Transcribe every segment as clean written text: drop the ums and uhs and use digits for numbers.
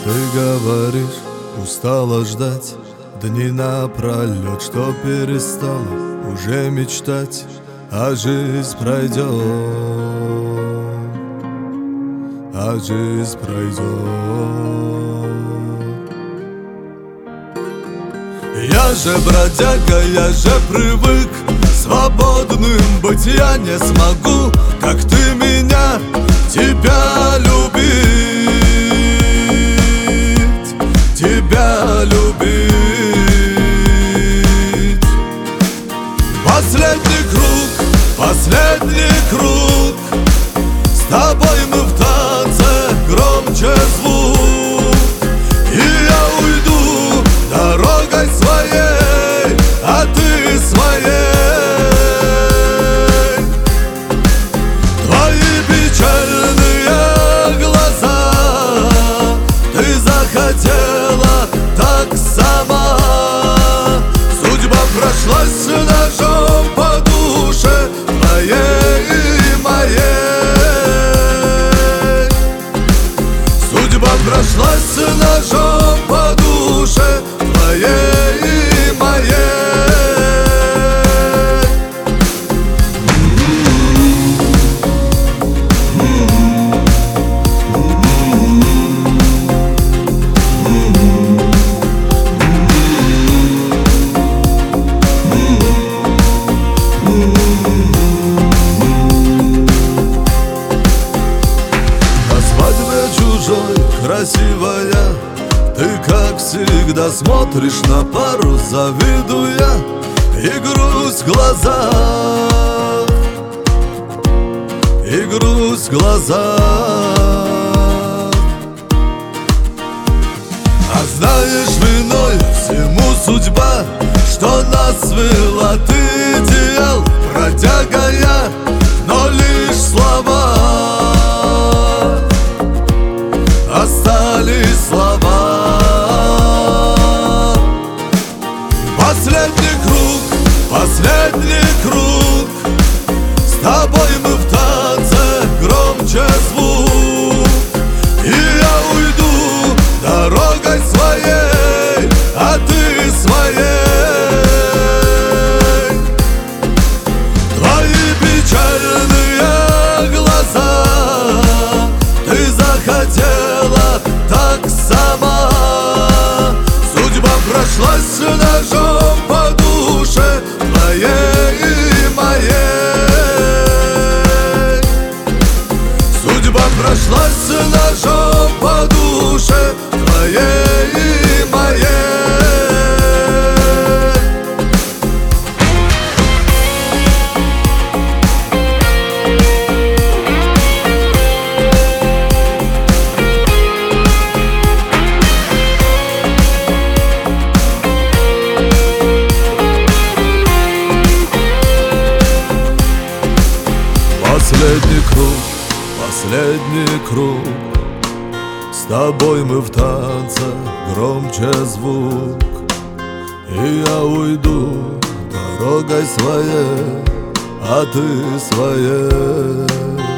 Ты говоришь, устала ждать дни напролет, что перестала уже мечтать, а жизнь пройдет, а жизнь пройдет. Я же бродяга, я же привык свободным быть, я не смогу, как ты меня, тебя любить, тебя любить. Последний круг, с тобой мы в танце, громче звук. И я уйду дорогой своей, а ты своей. Твои печальные глаза, ты захотела так сама. Судьба прошлась ножом по душе твоей и моей. Судьба прошлась ножом по душе твоей и моей. Красивая, ты как всегда смотришь на пару, завидуя, и грусть в глазах, и грусть в глазах. А знаешь, виной всему судьба, что нас свела. Ты идеал, бродяга я, но лишь слова. Остались слова. Последний круг, с тобой мы в танце, громче звук. И я уйду дорогой своей, а ты своей. Твои печальные глаза, ты захотела так сама. Судьба прошлась ножом по душе твоей и моей. Судьба прошлась ножом по душе твоей и моей. Последний круг, с тобой мы в танце, громче звук. И я уйду дорогой своей, а ты своей.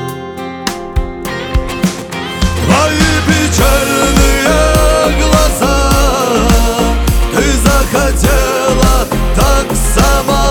Твои печальные глаза, ты захотела так сама.